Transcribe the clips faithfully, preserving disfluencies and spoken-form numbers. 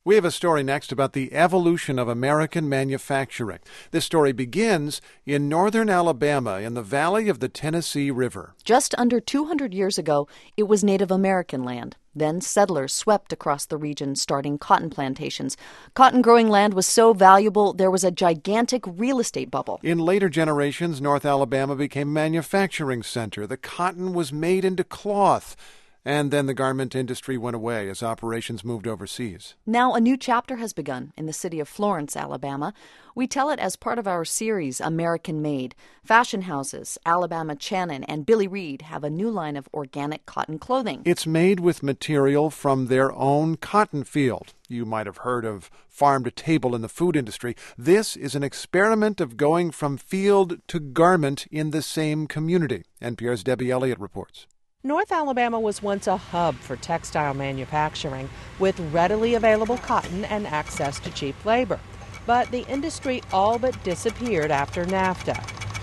We have a story next about the evolution of American manufacturing. This story begins in northern Alabama in the valley of the Tennessee River. Just under two hundred years ago, it was Native American land. Then settlers swept across the region, starting cotton plantations. Cotton-growing land was so valuable, there was a gigantic real estate bubble. In later generations, North Alabama became a manufacturing center. The cotton was made into cloth. And then the garment industry went away as operations moved overseas. Now a new chapter has begun in the city of Florence, Alabama. We tell it as part of our series, American Made. Fashion houses Alabama Channin and Billy Reed have a new line of organic cotton clothing. It's made with material from their own cotton field. You might have heard of farm to table in the food industry. This is an experiment of going from field to garment in the same community. N P R's Debbie Elliott reports. North Alabama was once a hub for textile manufacturing, with readily available cotton and access to cheap labor. But the industry all but disappeared after NAFTA.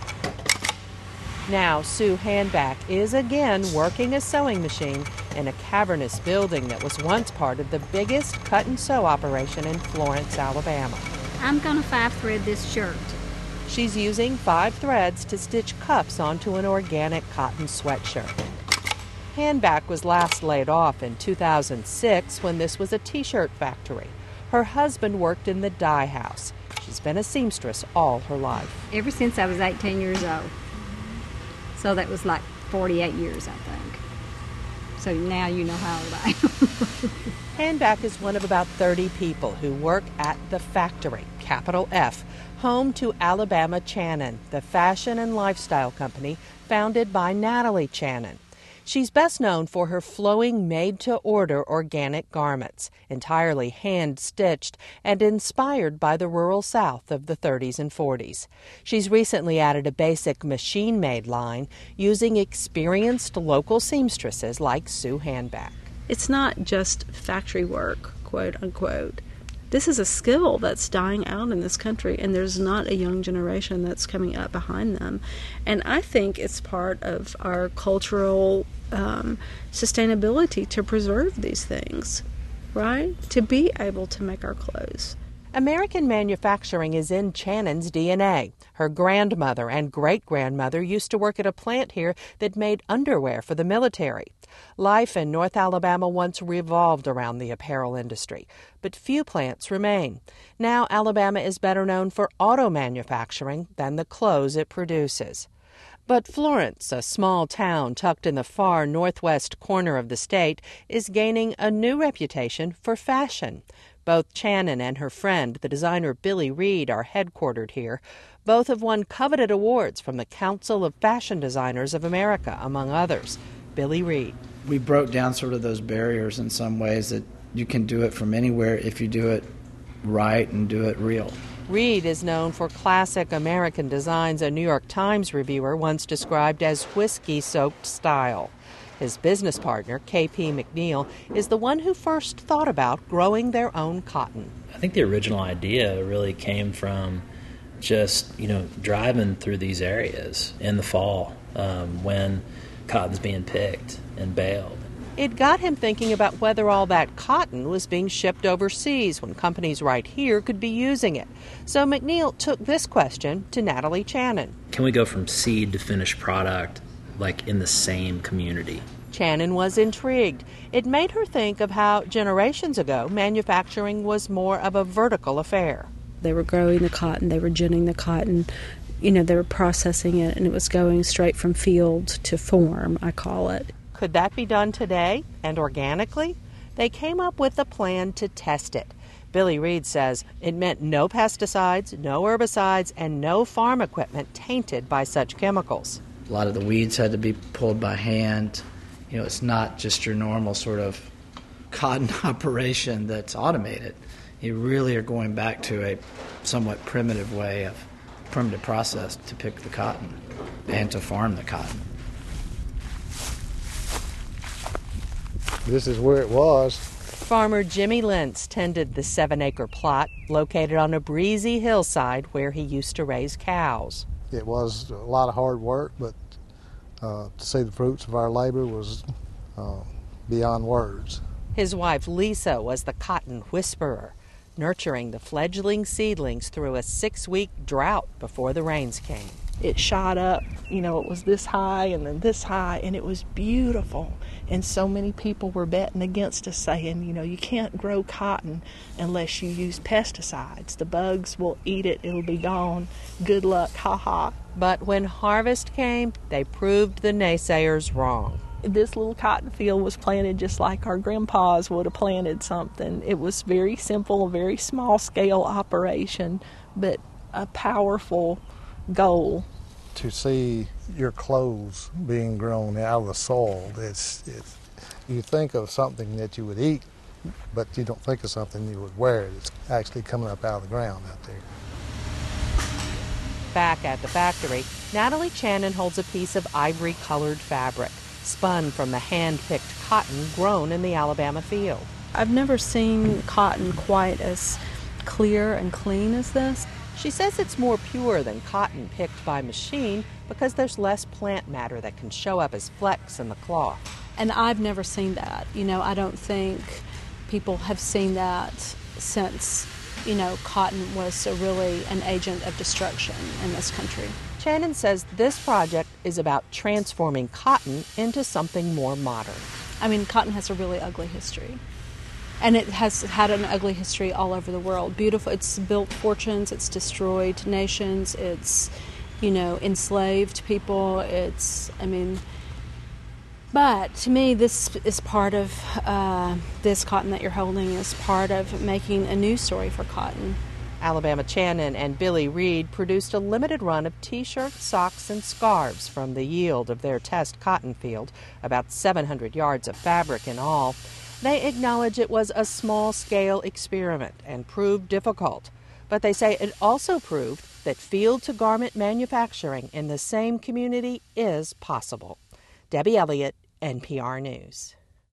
Now, Sue Handback is again working a sewing machine in a cavernous building that was once part of the biggest cut and sew operation in Florence, Alabama. I'm going to five thread this shirt. She's using five threads to stitch cuffs onto an organic cotton sweatshirt. Handback was last laid off in two thousand six when this was a T-shirt factory. Her husband worked in the dye house. She's been a seamstress all her life. Ever since I was eighteen years old. So that was like forty-eight years, I think. So now you know how old I am. Handback is one of about thirty people who work at the factory, capital F, home to Alabama Channin, the fashion and lifestyle company founded by Natalie Channin. She's best known for her flowing made-to-order organic garments, entirely hand-stitched and inspired by the rural South of the thirties and forties. She's recently added a basic machine-made line using experienced local seamstresses like Sue Handback. It's not just factory work, quote-unquote. This is a skill that's dying out in this country, and there's not a young generation that's coming up behind them. And I think it's part of our cultural um, sustainability to preserve these things, right? To be able to make our clothes. American manufacturing is in Channin's D N A. Her grandmother and great-grandmother used to work at a plant here that made underwear for the military. Life in North Alabama once revolved around the apparel industry, but few plants remain. Now Alabama is better known for auto manufacturing than the clothes it produces. But Florence, a small town tucked in the far northwest corner of the state, is gaining a new reputation for fashion. Both Channin and her friend, the designer Billy Reed, are headquartered here. Both have won coveted awards from the Council of Fashion Designers of America, among others. Billy Reed. We broke down sort of those barriers in some ways that you can do it from anywhere if you do it right and do it real. Reed is known for classic American designs a New York Times reviewer once described as whiskey-soaked style. His business partner, K P McNeil, is the one who first thought about growing their own cotton. I think the original idea really came from just, you know, driving through these areas in the fall um, when cotton's being picked and baled. It got him thinking about whether all that cotton was being shipped overseas when companies right here could be using it. So McNeil took this question to Natalie Channin. Can we go from seed to finished product, like in the same community? Channin was intrigued. It made her think of how generations ago manufacturing was more of a vertical affair. They were growing the cotton, they were ginning the cotton, you know, they were processing it, and it was going straight from field to form, I call it. Could that be done today and organically? They came up with a plan to test it. Billy Reed says it meant no pesticides, no herbicides, and no farm equipment tainted by such chemicals. A lot of the weeds had to be pulled by hand. You know, it's not just your normal sort of cotton operation that's automated. You really are going back to a somewhat primitive way of primitive process to pick the cotton and to farm the cotton. This is where it was. Farmer Jimmy Lentz tended the seven-acre plot located on a breezy hillside where he used to raise cows. It was a lot of hard work, but uh, to see the fruits of our labor was uh, beyond words. His wife Lisa was the cotton whisperer, nurturing the fledgling seedlings through a six-week drought before the rains came. It shot up, you know, it was this high and then this high, and it was beautiful. And so many people were betting against us, saying, you know, you can't grow cotton unless you use pesticides. The bugs will eat it, it'll be gone. Good luck, ha ha. But when harvest came, they proved the naysayers wrong. This little cotton field was planted just like our grandpas would have planted something. It was very simple, a very small scale operation, but a powerful goal. To see your clothes being grown out of the soil, it's, it's you think of something that you would eat, but you don't think of something you would wear. It's actually coming up out of the ground out there. Back at the factory, Natalie Channon holds a piece of ivory-colored fabric, spun from the hand-picked cotton grown in the Alabama field. I've never seen cotton quite as clear and clean as this. She says it's more pure than cotton picked by machine because there's less plant matter that can show up as flecks in the cloth. And I've never seen that. You know, I don't think people have seen that since, you know, cotton was a really an agent of destruction in this country. Channon says this project is about transforming cotton into something more modern. I mean, cotton has a really ugly history. And it has had an ugly history all over the world. Beautiful, it's built fortunes, it's destroyed nations, it's, you know, enslaved people, it's, I mean, but to me this is part of, uh, this cotton that you're holding is part of making a new story for cotton. Alabama Channon and Billy Reed produced a limited run of T-shirts, socks, and scarves from the yield of their test cotton field, about seven hundred yards of fabric in all. They acknowledge it was a small-scale experiment and proved difficult, but they say it also proved that field-to-garment manufacturing in the same community is possible. Debbie Elliott, N P R News.